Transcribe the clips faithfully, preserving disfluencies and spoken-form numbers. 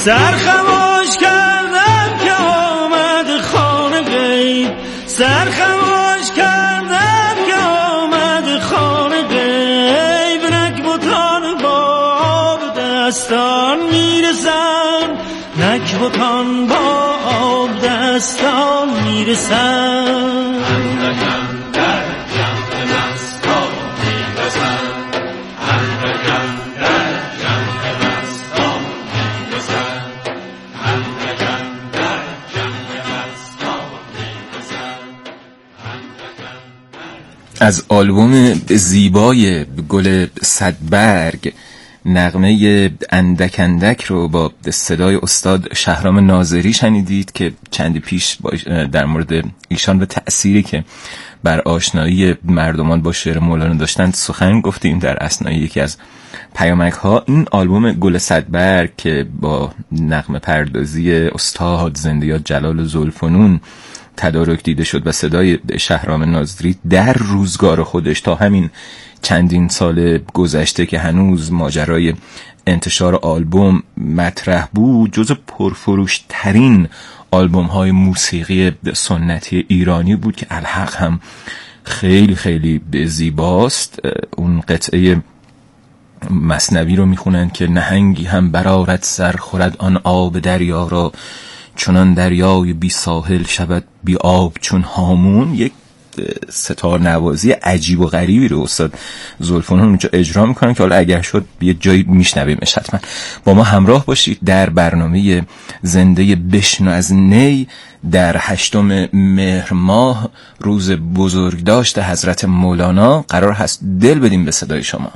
سرخماش کردم که آمد خانه غیب، سرخماش کردم که آمد خانه غیب. نکبتان با آب دستان میرسن، نکبتان با آب دستان میرسن. اندکن در جمع مستان میرسن، اندکن در جمع مستان میرسن، اندکن در جمع مستان میرسن، اندکن در. از آلبوم زیبای گل صدبرگ نغمه اندک اندک رو با صدای استاد شهرام ناظری شنیدید که چندی پیش در مورد ایشان و تأثیری که بر آشنایی مردمان با شعر مولانا داشتند سخن گفتیم در اثنای یکی از پیامک ها. این آلبوم گل صدبرگ که با نغمه پردازی استاد زنده یاد جلال ذوالفنون تدارک دیده شد و صدای شهرام ناظری در روزگار خودش تا همین چندین سال گذشته که هنوز ماجرای انتشار آلبوم مطرح بود، جز پرفروش ترین آلبوم های موسیقی سنتی ایرانی بود که الحق هم خیلی خیلی زیباست. اون قطعه مثنوی رو میخونن که نهنگی هم برآرد سر خورد آن آب دریا را، چنان دریای بی ساحل شود بی آب چون هامون. یک ستار نوازی عجیب و غریبی رو استاد ذوالفنون اونجا اجرا میکنن که حالا اگر شد یه جایی میشنویمش. حتما با ما همراه باشید در برنامه زنده بشنو از نی در هشتم مهر ماه روز بزرگداشت حضرت مولانا. قرار هست دل بدیم به صدای شما.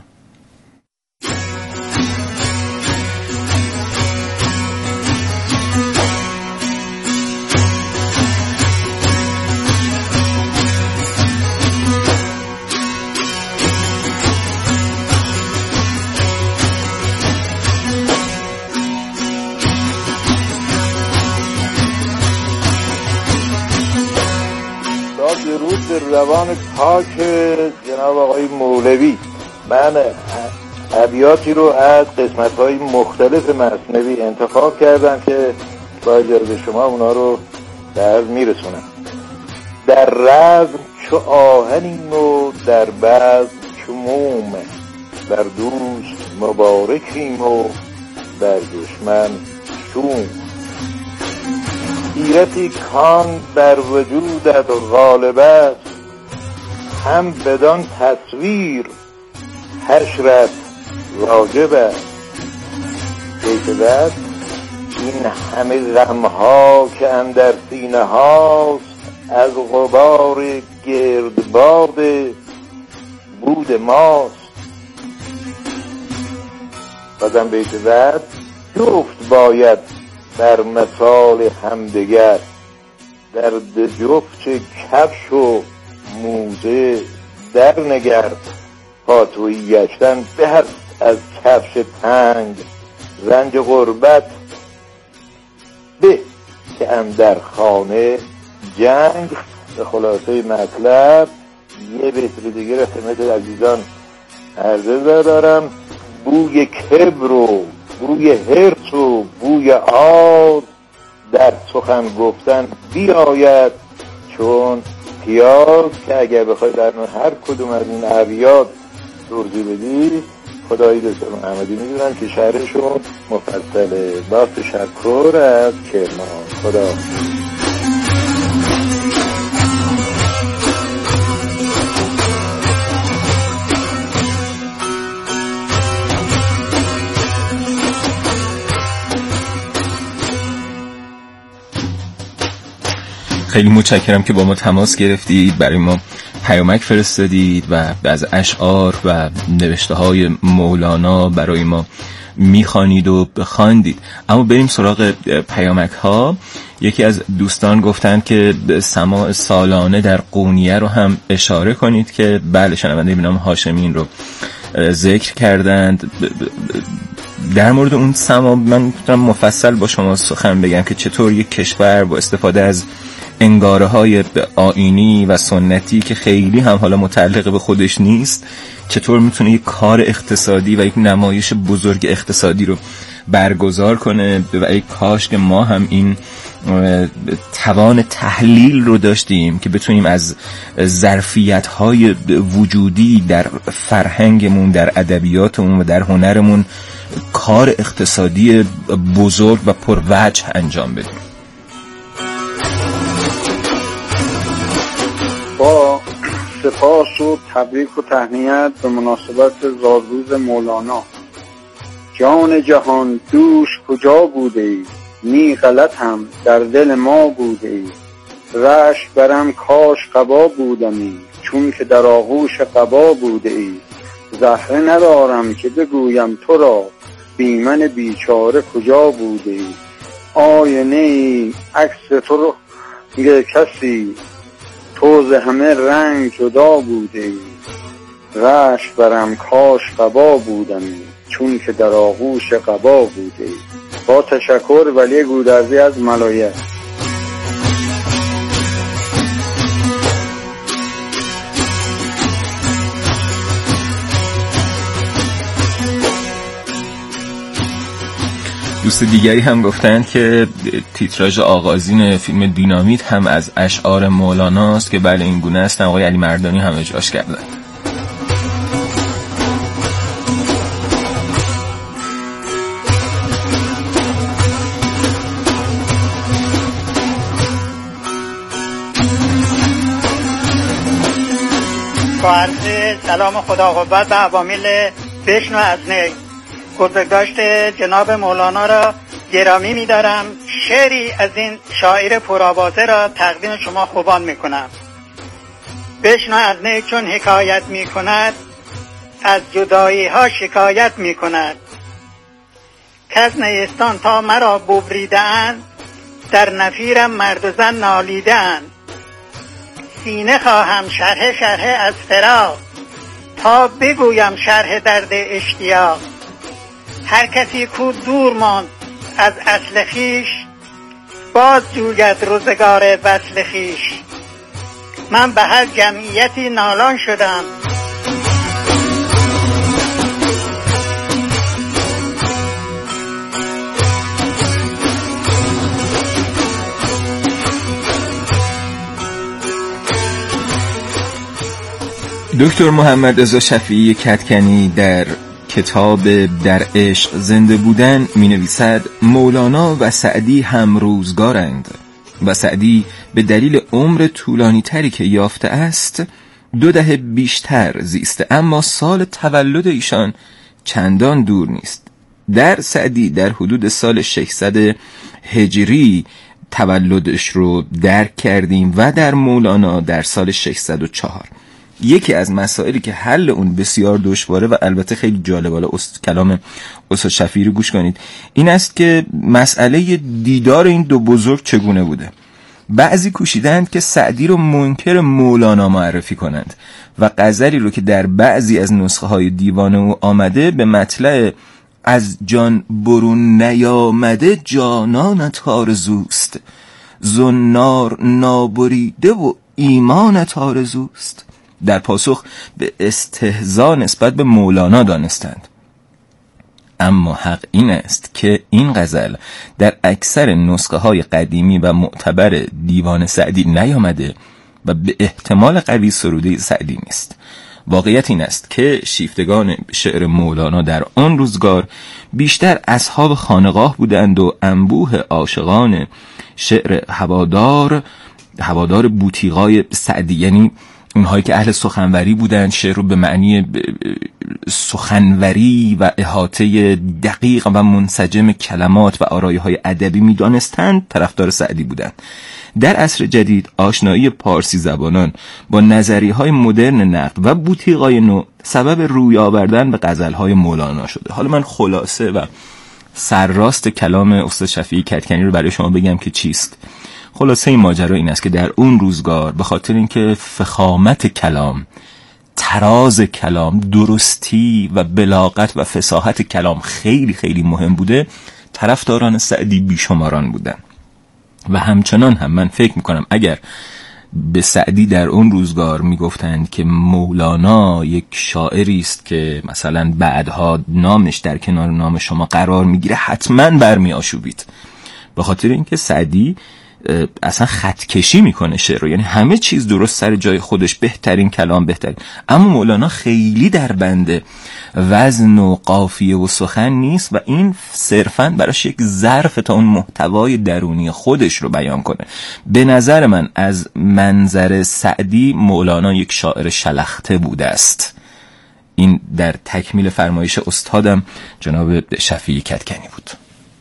روان پاک جناب آقای مولوی. من ابیاتی رو از قسمت‌های مختلف مثنوی انتخاب کردم که با اجازه شما اونا رو در میرسونم. در رزم چو آهنیم و در بزم چو موم، در دوست مبارکیم و در دشمن شوم. حیرتی کان بر وجودت غالب است، هم بدان تصویر حشرت واجب است. بیت بعد این همه غمها که اندر سینه هاست، از غبار گردباد بود ماست. بازم بیت بعد جفت باید در مثال همدگر، در جفت کفش و موزه در نگر. پاتویی گشتن به هست از کفش تنگ، رنج غربت به که اندر خانه جنگ. به خلاصه مطلب یه بیت دیگه را خدمت عزیزان عرضه دارم. بوی کبر و بوی حرص و بوی آز، در سخن گفتن بیاید چون پیاز. که اگر بخواید در هر کدوم از این ابیات توضیح بدی، خدایی دکتر محمدی میدونن که شهرشون مفصله. با تشکر از کرمان. خدا خیلی متشکرم که با ما تماس گرفتید، برای ما پیامک فرستادید و از اشعار و نوشته های مولانا برای ما میخوانید و بخواندید. اما بریم سراغ پیامک ها. یکی از دوستان گفتن که سماع سالانه در قونیه رو هم اشاره کنید که بله، شنونده به نام هاشمین رو ذکر کردند. در مورد اون سماع من میتونم مفصل با شما سخن بگم که چطور یک کشور با استفاده از انگاره های آیینی و سنتی که خیلی هم حالا متعلق به خودش نیست، چطور میتونه یک کار اقتصادی و یک نمایش بزرگ اقتصادی رو برگزار کنه و ای کاش که ما هم این توان تحلیل رو داشتیم که بتونیم از ظرفیت‌های وجودی در فرهنگمون، در ادبیاتمون و در هنرمون کار اقتصادی بزرگ و پروجه انجام بدیم. با سپاس و تبریک و تهنیت به مناسبت زادروز مولانا. جان جهان دوش کجا بوده ای؟ نی غلط هم در دل ما بوده ای. رشک برم کاش قبا بودمی، چون که در آغوش قبا بوده ای. زهره ندارم که بگویم تو را، بی من بیچاره کجا بوده ای. آینه ای عکس تو رو یه کسی، تو ز همه رنگ جدا بوده ای. رشک برم کاش قبا بودمی، چون که در آغوش قبا بوده ای. با تشکر، ولی گودرزی از ملایه. دوست دیگری هم گفتند که تیتراژ آغازین فیلم دینامیت هم از اشعار مولاناست که بله این گونه است. آقای علی مردانی هم اجراش کردند. با عرض سلام خدا قوت و عوامل بشنو از نی گذشت جناب مولانا را گرامی می‌دارم. شعری از این شاعر پرآوازه را تقدیم شما خوبان می‌کنم. بشنو از نی چون حکایت می‌کند، از جدایی‌ها شکایت می‌کند. کس نیستان تا مرا ببریده‌اند، در نفیرم مرد و زن نالیده‌اند. سینه خواهم شرح شرح از فراق، تا بگویم شرح درد اشتیاق. هر کسی کو دور ماند از اصل خیش، باز جوید روزگار وصل خیش. من به هر جمعیتی نالان شدم، دکتر محمد رضا شفیعی کدکنی در کتاب در عشق زنده بودن می نویسد مولانا و سعدی هم روزگارند و سعدی به دلیل عمر طولانی تری که یافته است دو دهه بیشتر زیسته، اما سال تولد ایشان چندان دور نیست. در سعدی در حدود سال ششصد هجری تولدش رو درک کردیم و در مولانا در سال ششصد و چهار. یکی از مسائلی که حل اون بسیار دشواره و البته خیلی جالب، حالا کلام استاد شفیعی رو گوش کنید، این است که مسئله دیدار این دو بزرگ چگونه بوده. بعضی کوشیدند که سعدی رو منکر مولانا معرفی کنند و غزلی رو که در بعضی از نسخه های دیوان او آمده به مطلع از جان برون نیامده جانانت آرزوست، زنار نابریده و ایمانت آرزوست، در پاسخ به استهزا نسبت به مولانا دانستند. اما حق این است که این غزل در اکثر نسخه های قدیمی و معتبر دیوان سعدی نیامده و به احتمال قوی سروده سعدی نیست. واقعیت این است که شیفتگان شعر مولانا در آن روزگار بیشتر اصحاب خانقاه بودند و انبوه عاشقان شعر هوادار هوادار بوتیقای سعدی، یعنی اونهایی که اهل سخنوری بودند، شعر رو به معنی سخنوری و احاطه دقیق و منسجم کلمات و آرایه‌های ادبی می‌دانستند، طرفدار سعدی بودند. در عصر جدید آشنایی پارسی زبانان با نظریه‌های مدرن نقد و بوتیقای نو سبب روی آوردن به غزل‌های مولانا شده. حالا من خلاصه و سرراست کلام استاد شفیعی کدکنی رو برای شما بگم که چیست. خلاصه این ماجرا این است که در اون روزگار به خاطر اینکه فخامت کلام، تراز کلام، درستی و بلاغت و فصاحت کلام خیلی خیلی مهم بوده، طرفداران سعدی بیشماران بودن. و همچنان هم من فکر میکنم اگر به سعدی در اون روزگار میگفتند که مولانا یک شاعری است که مثلا بعدها نامش در کنار نام شما قرار میگیره، حتما برمی آشوبید، به خاطر اینکه سعدی اصلا خطکشی میکنه شعر رو، یعنی همه چیز درست سر جای خودش، بهترین کلام بهترین، اما مولانا خیلی در بند وزن و قافیه و سخن نیست و این صرفاً براش یک ظرف تا اون محتوای درونی خودش رو بیان کنه. به نظر من از منظر سعدی مولانا یک شاعر شلخته بوده است. این در تکمیل فرمایش استادم جناب شفیعی کدکنی بود.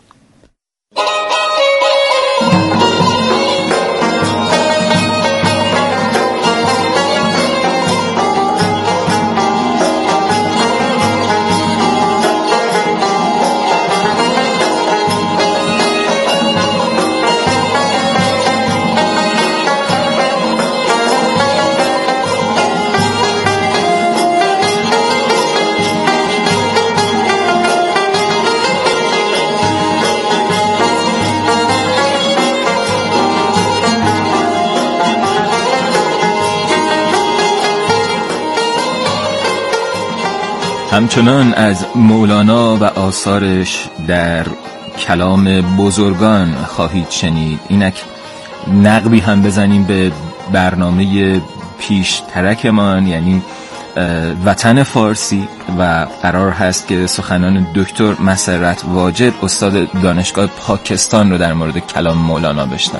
همچنان از مولانا و آثارش در کلام بزرگان خواهید شنید. اینک نقبی هم بزنیم به برنامه پیش ترکمان، یعنی وطن فارسی، و قرار هست که سخنان دکتر مسرت واجد استاد دانشگاه پاکستان رو در مورد کلام مولانا بشنویم.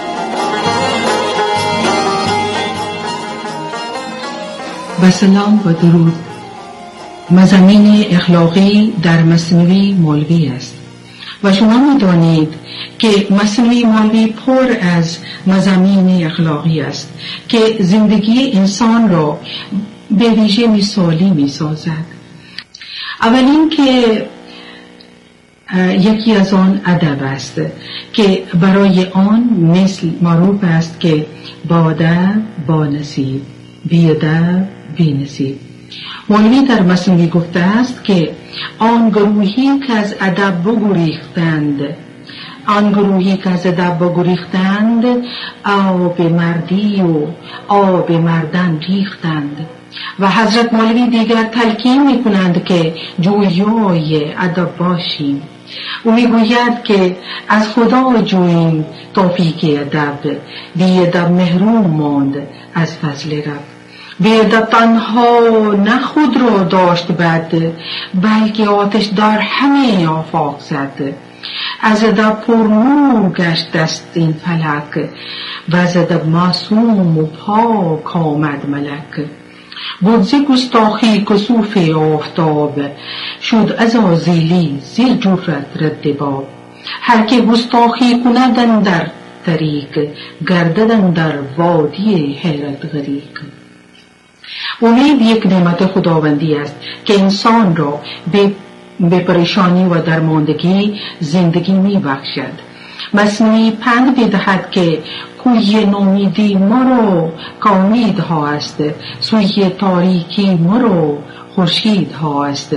با سلام و درود. مضامین اخلاقی در مثنوی مولوی است و شما می‌دانید که مثنوی مولوی پر از مضامین اخلاقی است که زندگی انسان را به ویژه مثالی می‌سازد. اولین که یکی از آن ادب است که برای آن مثل معروف است که با ادب با نصیب، بی ادب بی نصیب. مولوی در مثنوی گفته است که آن گروهی که از ادب بگریختند آن گروهی که از ادب بگریختند آب مردی و آب مردن ریختند. و حضرت مولوی دیگر تلقین می کنند که جویای ادب باشیم. او می گوید که از خدا جوییم توفیق ادب، بی ادب محروم ماند از فضل رب. بی ادب تنها نه خود را داشت بد، بلکه آتش در همه آفاق زد. از ادب پرنور گشت است این فلک، و از ادب معصوم و پاک آمد ملک. بود ز گستاخی کسوف آفتاب، شد عزازیلی زی جرأت رد باب. هر که گستاخی کند اندر طریق، گردد اندر وادی حیرت غریق. امید یک نعمت خداوندی است که انسان را به به پریشانی و درماندگی زندگی می بخشد. مثنوی پند بدهد که کوی نومیدی مرو کامید ها است، سوی تاریکی مرو خورشید ها است.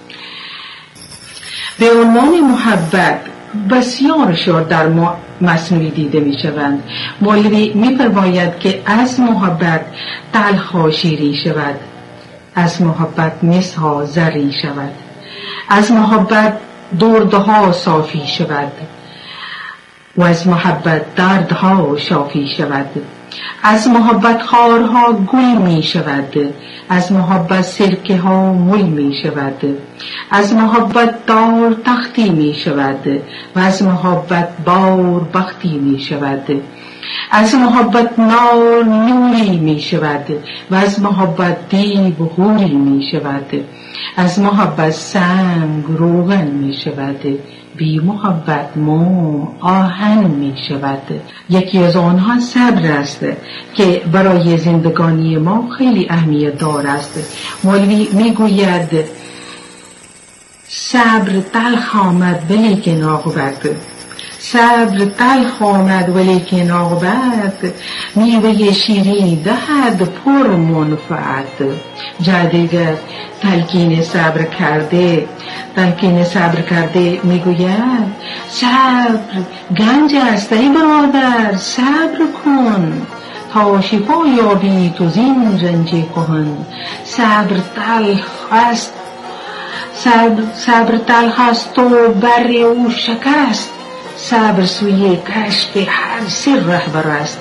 به عنوان محبت بسیار شعر در مثنوی دیده می شوند. مولوی می فرماید که از محبت تلخ ها شیرین شود، از محبت مس ها زرین شود، از محبت دردها صافی شود و از محبت دردها شافی شود. از محبت خارها گل می شود، از محبت سرکه ها مل می شود. از محبت دار تختی می شود و از محبت بار بختی می شود. از محبت نار نوری می شود و از محبت دیو غوری می شود. از محبت سنگ روغن می شود، بی محبت موم آهن می شود. یکی از آنها صبر است که برای زندگانی ما خیلی اهمیت دار است. مولوی می گوید صبر تلخ آمد ولیکن عاقبت، صبر تلخ آمد ولیکن عاقبت، میوه شیرین دهد پر منفعت. جا دیگر تلقین صبر کرده تلقین صبر کرده میگوید صبر گنج است ای برادر، صبر کن. تا شفا یابی تو زین رنج کهن. صبر تلخ است، صبر, صبر تلخ است و بر او شکست. صبر سوی کشف هر سر رهبر است.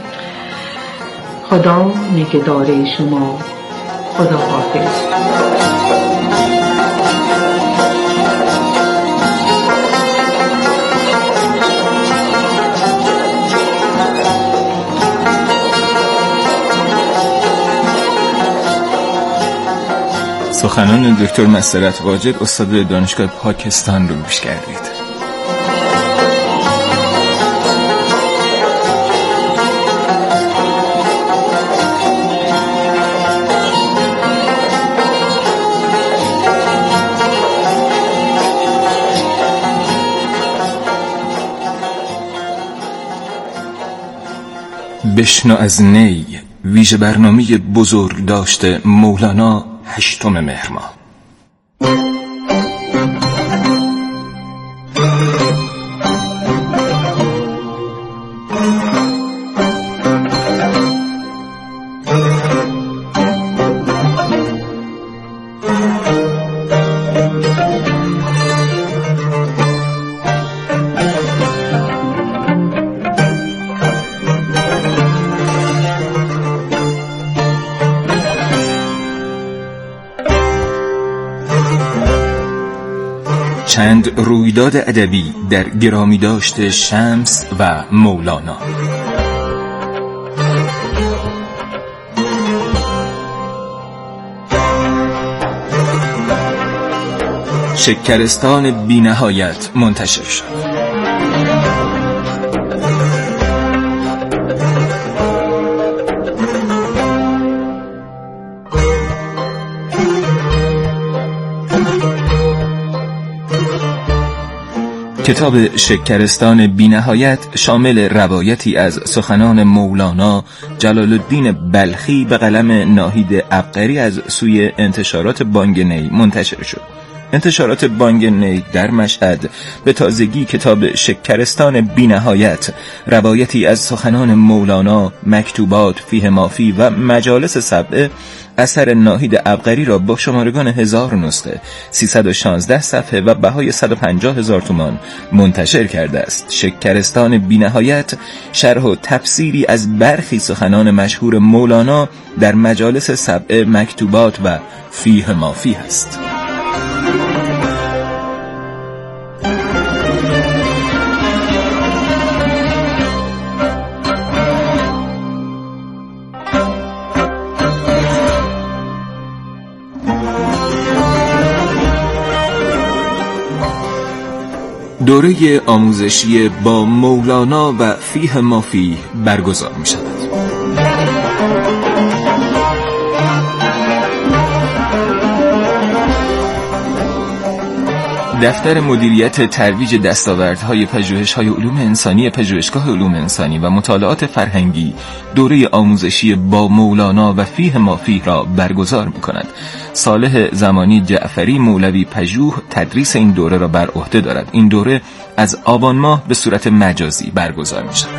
خدا نگهدار شما. خدا حافظ. سخنان دکتر مسرت واجد استاد دانشگاه پاکستان رو گوش کردید. بشنو از نی، ویژه برنامه بزرگ داشته مولانا هشتم مهر ماه. چند رویداد ادبی در گرامی داشت شمس و مولانا. شکرستان بی نهایت منتشر شد. کتاب شکرستان بی نهایت شامل روایتی از سخنان مولانا جلال الدین بلخی به قلم ناهید عبقری از سوی انتشارات بانگ نی منتشر شد. انتشارات بانگ نی در مشهد به تازگی کتاب شکرستان بی نهایت روایتی از سخنان مولانا، مکتوبات، فیه مافی و مجالس سبعه اثر ناهید عبقری را با شمارگان هزار نسخه، سیصد و شانزده صفحه و بهای صد و پنجاه هزار تومان منتشر کرده است. شکرستان بی نهایت شرح و تفسیری از برخی سخنان مشهور مولانا در مجالس سبعه، مکتوبات و فیه مافی است. دوره آموزشی با مولانا و فیه مافی برگزار می شود. دفتر مدیریت ترویج دستاوردهای پژوهش‌های علوم انسانی پژوهشگاه علوم انسانی و مطالعات فرهنگی دوره آموزشی با مولانا و فیه مافی را برگزار می‌کند. صالح زمانی جعفری مولوی پژوه تدریس این دوره را بر عهده دارد. این دوره از آبان ماه به صورت مجازی برگزار می‌شود.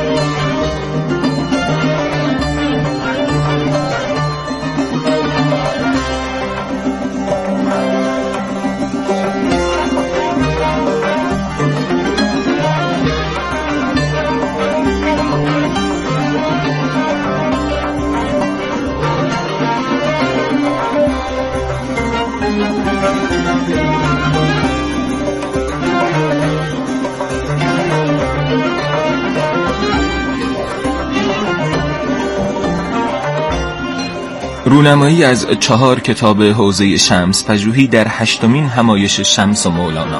رونمایی از چهار کتاب حوزه شمس پژوهی در هشتمین همایش شمس و مولانا.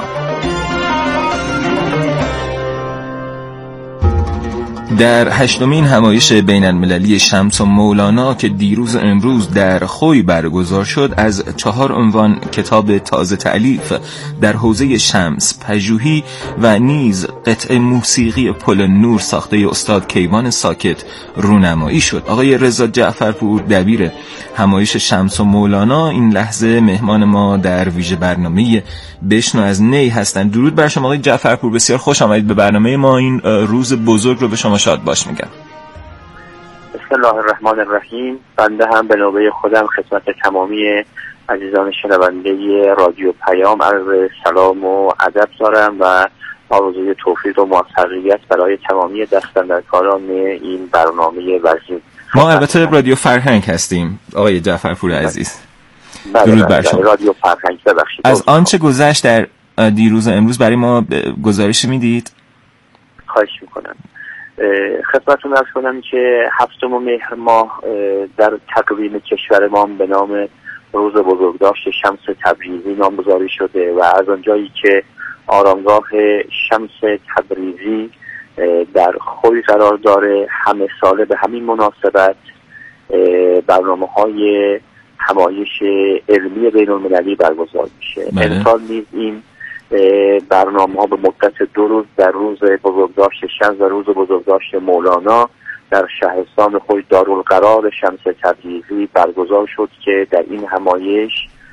در هشتمین همایش بین المللی شمس و مولانا که دیروز امروز در خوی برگزار شد، از چهار عنوان کتاب تازه تألیف در حوزه شمس پژوهی و نیز قطعه موسیقی پل نور ساخته استاد کیوان ساکت رونمایی شد. آقای رضا جعفرپور دبیر همایش شمس و مولانا این لحظه مهمان ما در ویژه برنامه بشنو از نی هستند. درود بر شما آقای جعفرپور، بسیار خوش آمدید به برنامه ما. این روز بزرگ رو به شما شاد باش میگم. بسم الله الرحمن الرحیم. بنده هم به نوبه خودم خدمت تمامی عزیزان شنونده رادیو پیام عرض سلام و ادب دارم و آرزوی توفیق و موفقیت برای تمامی دستاندرکاران این برنامه وزین. ما البته رادیو فرهنگ هستیم آقای جعفرپور عزیز. درود بر شما. رادیو فرهنگ ببخشید. از آنچه گذشت در دیروز امروز برای ما گزارش میدید؟ خواهش میکنم. خدمتتون عرض کنم که هفتم مهر ماه در تقویم کشور ما به نام روز بزرگداشت شمس تبریزی نامگذاری شده و از آنجایی که آرامگاه شمس تبریزی در خوی قرار داره، همه ساله به همین مناسبت برنامه های همایش علمی بین المللی برگزار میشه. امسال نیز این برنامه ها به مدت دو روز در روز بزرگداشت شمس و روز بزرگداشت مولانا در شهرستان خوی دارالقرار شمس تبریزی برگزار شد که در این همایش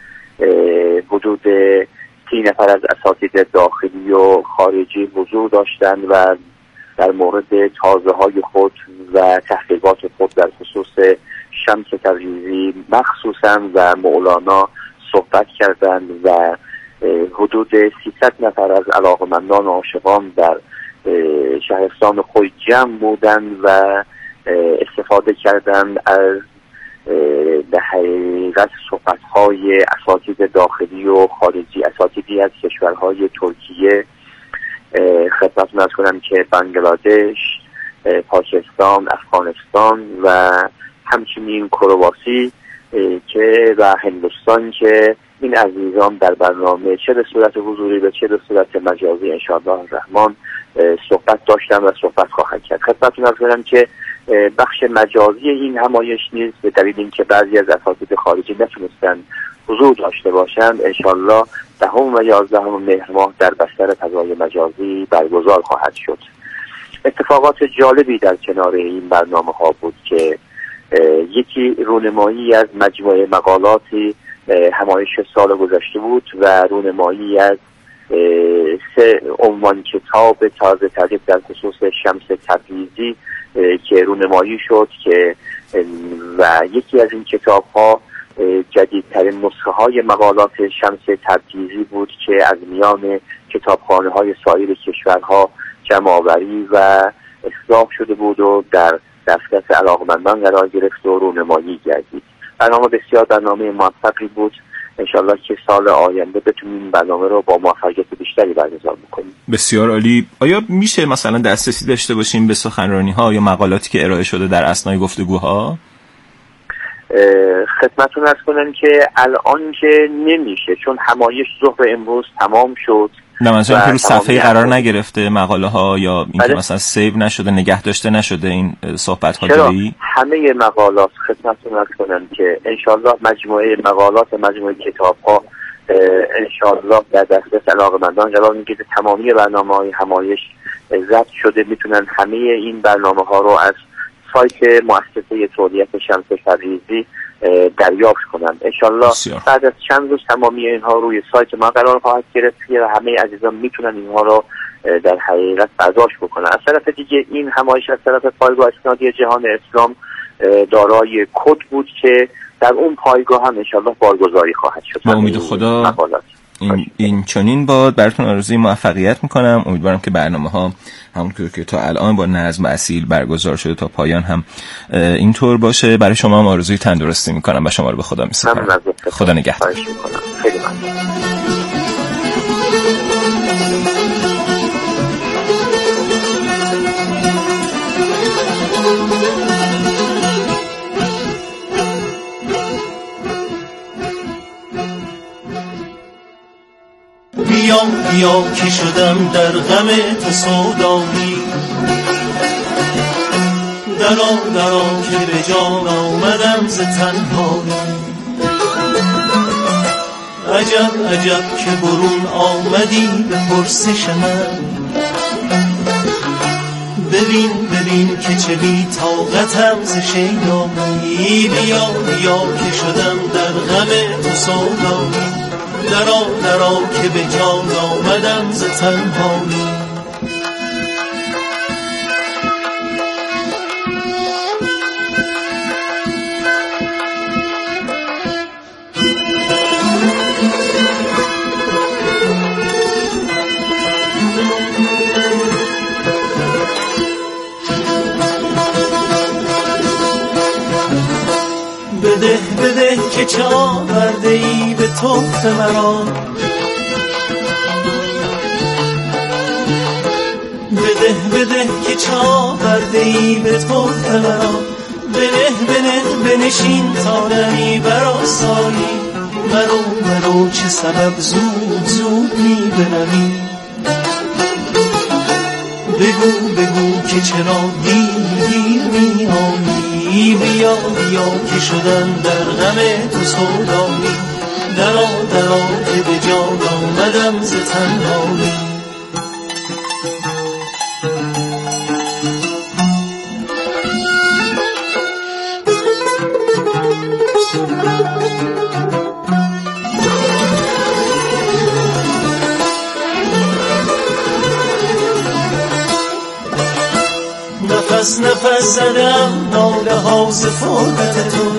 حدود سی نفر از اساتید داخلی و خارجی حضور داشتند و در مورد تازه های خود و تحقیقات خود در خصوص شمس تبریزی مخصوصا و مولانا صحبت کردند و حدود سیصد نفر از علاقمندان و عاشقان در شهرستان خوی جمع بودند و استفاده کردند از به حقیقت صحبت‌های اساتید داخلی و خارجی، اساتیدی از کشورهای ترکیه، خدمتتون عرض کنم که بنگلادش، پاکستان، افغانستان و همچنین کرواسی که و هندوستان که این عزیزان در برنامه چه به صورت حضوری و چه به صورت مجازی انشاءالله الرحمن صحبت داشتن و صحبت خواهند کرد. خدمتتون عرض کنم که بخش مجازی این همایش نیز به دلیل اینکه بعضی از اساتید خارجی نتونستن حضور داشته باشند انشاءالله دهم و یازدهم مهر ماه در بستر فضای مجازی برگزار خواهد شد. اتفاقات جالبی در کنار این برنامه ها بود که یکی رونمایی از مجموعه مقالاتی همایش سال گذشته بود و رونمایی از سه عنوان کتاب تازه تالیف در خصوص شمس تبریزی که رونمایی شد که و یکی از این کتاب ها جدیدترین نسخه های مقالات شمس تبریزی بود که از میان کتابخانه های سایر کشورها جمع آوری و اصلاح شده بود و در دسترس علاقمندان قرار گرفت و رونمایی گردید. برنامه بسیار برنامه موفقی بود. انشالله که سال آینده بتونیم برنامه رو با موفقیت بیشتری برگزار بکنیم. بسیار عالی. آیا میشه مثلا دسترسی داشته باشیم به سخنرانی ها یا مقالاتی که ارائه شده در اثنای گفتگوها؟ خدمتتون عرض کنم که الان که نمیشه چون همایش ظهر امروز تمام شد. نه منظورم که رو صفحه قرار نگرفته مقاله ها یا اینکه مثلا سیو نشده، نگه داشته نشده این صحبت ها جایی؟ همه مقالات خدمتتون عرض کنم که انشالله مجموعه مقالات مجموعه کتاب ها انشالله در دسترس علاقمندان قرار میگیره. تمامی برنامه‌های همایش ضبط شده، میتونن همه این برنامه ها رو از سایت مؤسسه تولیت شمس تبریزی دریافت کنم. انشالله بعد از چند روز تمامی اینها روی سایت ما قرار خواهد گرفت و همه عزیزان میتونن اینها رو در حقیقت برداشت بکنن. از طرف دیگه این همایش از طرف پایگاه اسنادی جهان اسلام دارای کد بود که در اون پایگاه هم انشالله بارگذاری خواهد شد. با امید خدا مقالات. این, این چنین باد. براتون آرزوی موفقیت میکنم. امیدوارم که برنامه ها همونطور که تا الان با نظم اصیل برگزار شده تا پایان هم اینطور باشه. برای شما هم آرزوی تندرستی میکنم و شما رو به خدا میسپارم. خدا نگهدار. خیلی ممنون. بیا بیا که شدم در غم تو سودایی، درا درا که به جان آمدم ز تنهایی. عجب عجب که برون آمدی به پرسش من، ببین ببین که چه بی طاقتم ز شیدایی. بیا بیا که شدم در غم تو سودایی، درا درا که به جان آمدم ز تنهایی. بده بده که چه آورده ای به تخت مرا، بده بده که چه آورده ای به تخت مرا، بنه بنه بنشین تا نمی برآسایی، مرو مرو چه سبب زود زود می بروی، بگو بگو که چرا دیر دیر می آیی، بیا بیا که شدم در غم تو سودایی، درا درا که به جان آمدم ز تنهایی. نفس نفس زدم ناله ها ز فرقت تو،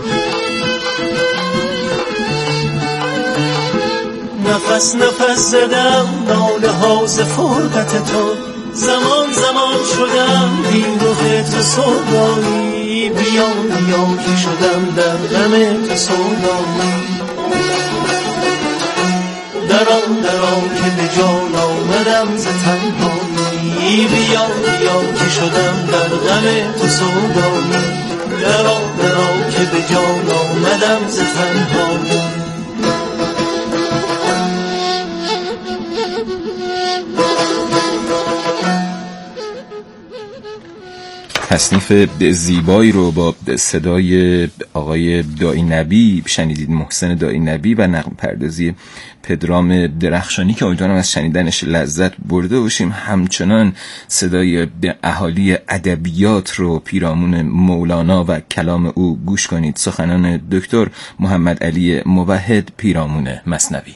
نفس نفس زدم ناله ها ز فرقت تو، زمان زمان شدم بی رخ تو سودایی، بیا بیا که شدم در غم تو سودایی، درا درا که به جان آمدم ز تنهایی، بیا بیا که شدم در غم تو سودایی، درا درا که به جان آمدم ز تنهایی. تصنیف زیبایی رو با صدای آقای دایی نبی شنیدید، محسن دایی نبی، و نغمه پردازی پدرام درخشانی که امیدوارم از شنیدنش لذت برده باشیم. همچنان صدای اهالی ادبیات رو، پیرامون مولانا و کلام او گوش کنید. سخنان دکتر محمد علی موحد، پیرامون مثنوی.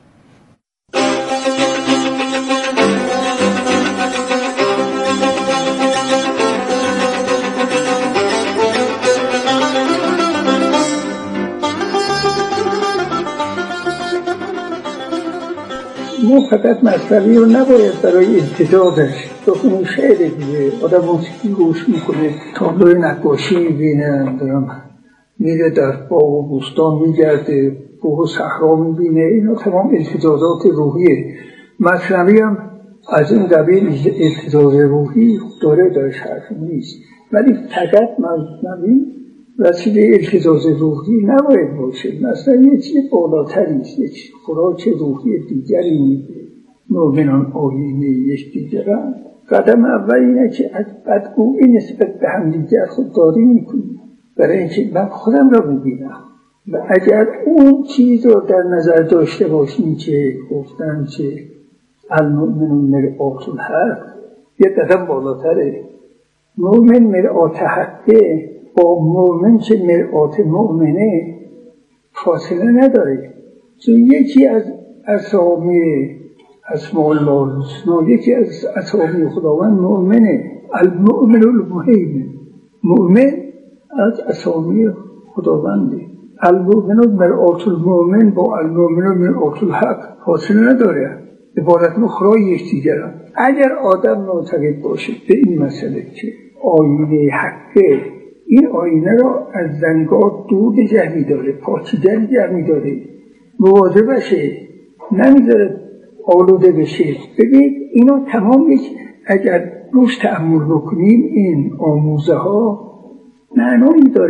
ما فقط مثنوی رو نباید برای امتدادش بخونیم، شعر دیگه آدم موسیقی گوش میکنه، تابلوی نقاشی میبینه، میره در باغ و بوستان میگرده، کوه و صحرا میبینه، اینا تمام امتدادات روحیه. مثنوی هم از این قبیل امتداد روحی داره، درش حرف نیست، ولی فقط مثنوی وسیله امتداد روحی نباید باشه. مثلا یه چیز بالاتری است، یه چیز خوراک روحی دیگری میده. مؤمنان آیینه یکدیگرند. قدم اول اینه که از بدگویی نسبت به همدیگر خودداری میکنیم، برای اینکه من خودم را ببینم، و اگر اون چیز رو در نظر داشته باشیم که گفتن که المؤمن مرآة الحق، یه قدم بالاتره. مؤمن مرآة حقه با مؤمن که مرآة مؤمنه فاصله نداره، چون یکی از اسامی اسماء الله الحسنی، یکی از اسامی خداوند مؤمنه، المؤمن المهیمن. مؤمن از اسامی خداونده. المؤمن مرآة المؤمن با المؤمن مرآة الحق فاصله نداره، عبارت مخرای یکدیگرند. اگر آدم معتقد باشه به این مسئله که آینه حقه، این آینه را از زنگار دور نگه می‌داره، پاکیده نگه می‌داره، مواظب باشه، نمیذاره آلوده بشه. ببینید اینا تمام یک، اگر روش تأمل بکنیم این آموزه ها معنایی داره.